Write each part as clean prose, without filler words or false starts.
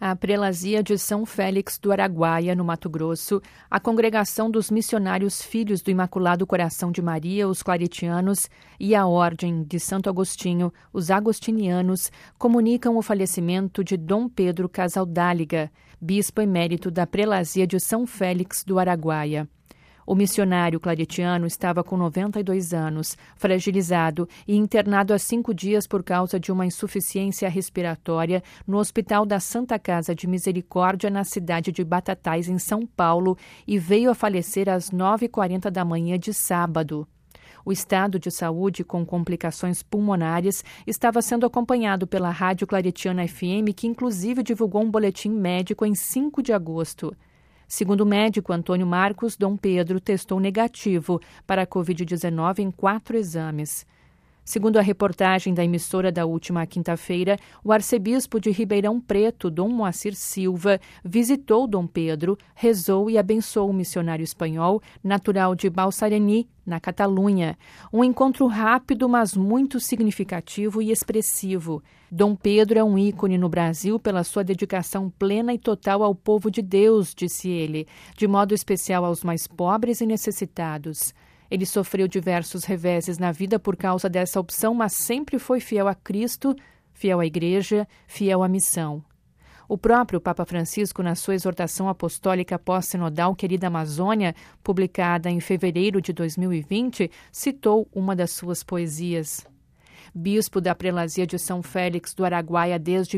A Prelazia de São Félix do Araguaia, no Mato Grosso, a Congregação dos Missionários Filhos do Imaculado Coração de Maria, os Claretianos, e a Ordem de Santo Agostinho, os Agostinianos, comunicam o falecimento de Dom Pedro Casaldáliga, bispo emérito da Prelazia de São Félix do Araguaia. O missionário claretiano estava com 92 anos, fragilizado e internado há 5 dias por causa de uma insuficiência respiratória no Hospital da Santa Casa de Misericórdia, na cidade de Batatais, em São Paulo, e veio a falecer às 9h40 da manhã de sábado. O estado de saúde, com complicações pulmonares, estava sendo acompanhado pela Rádio Claretiana FM, que inclusive divulgou um boletim médico em 5 de agosto. Segundo o médico Antônio Marcos, Dom Pedro testou negativo para a Covid-19 em 4 exames. Segundo a reportagem da emissora da última quinta-feira, o arcebispo de Ribeirão Preto, Dom Moacir Silva, visitou Dom Pedro, rezou e abençoou o missionário espanhol, natural de Balsareny, na Catalunha. Um encontro rápido, mas muito significativo e expressivo. Dom Pedro é um ícone no Brasil pela sua dedicação plena e total ao povo de Deus, disse ele, de modo especial aos mais pobres e necessitados. Ele sofreu diversos reveses na vida por causa dessa opção, mas sempre foi fiel a Cristo, fiel à Igreja, fiel à missão. O próprio Papa Francisco, na sua exortação apostólica pós-sinodal Querida Amazônia, publicada em fevereiro de 2020, citou uma das suas poesias. Bispo da Prelazia de São Félix do Araguaia desde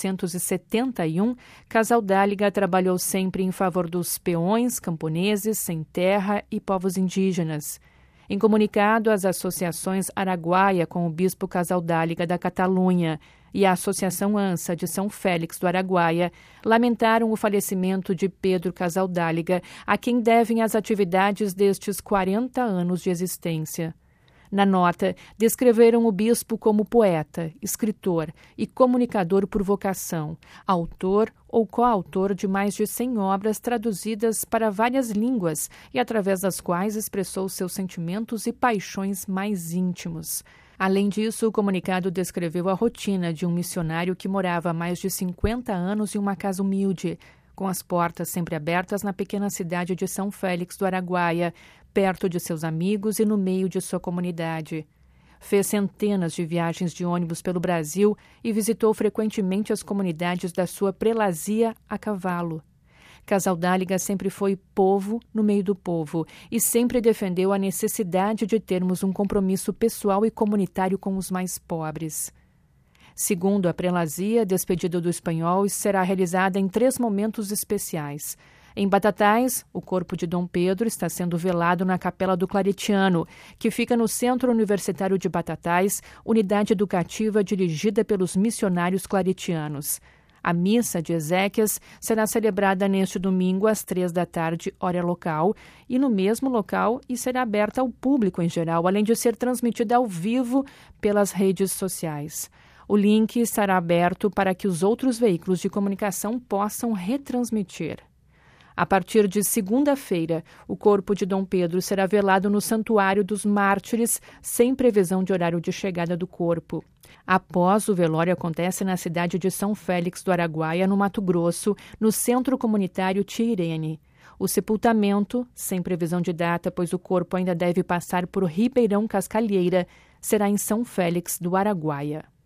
1971, Casaldáliga trabalhou sempre em favor dos peões, camponeses, sem terra e povos indígenas. Em comunicado, as associações Araguaia com o Bispo Casaldáliga da Catalunha e a Associação ANSA de São Félix do Araguaia lamentaram o falecimento de Pedro Casaldáliga, a quem devem as atividades destes 40 anos de existência. Na nota, descreveram o bispo como poeta, escritor e comunicador por vocação, autor ou coautor de mais de 100 obras traduzidas para várias línguas e através das quais expressou seus sentimentos e paixões mais íntimos. Além disso, o comunicado descreveu a rotina de um missionário que morava há mais de 50 anos em uma casa humilde, com as portas sempre abertas na pequena cidade de São Félix do Araguaia, perto de seus amigos e no meio de sua comunidade. Fez centenas de viagens de ônibus pelo Brasil e visitou frequentemente as comunidades da sua prelazia a cavalo. Casaldáliga sempre foi povo no meio do povo e sempre defendeu a necessidade de termos um compromisso pessoal e comunitário com os mais pobres. Segundo a prelazia, a despedida do espanhol será realizada em 3 momentos especiais. Em Batatais, o corpo de Dom Pedro está sendo velado na Capela do Claretiano, que fica no Centro Universitário de Batatais, unidade educativa dirigida pelos missionários claretianos. A missa de exéquias será celebrada neste domingo às 15h, hora local, e no mesmo local e será aberta ao público em geral, além de ser transmitida ao vivo pelas redes sociais. O link estará aberto para que os outros veículos de comunicação possam retransmitir. A partir de segunda-feira, o corpo de Dom Pedro será velado no Santuário dos Mártires, sem previsão de horário de chegada do corpo. Após, o velório acontece na cidade de São Félix do Araguaia, no Mato Grosso, no Centro Comunitário Tia Irene. O sepultamento, sem previsão de data, pois o corpo ainda deve passar por Ribeirão Cascalheira, será em São Félix do Araguaia.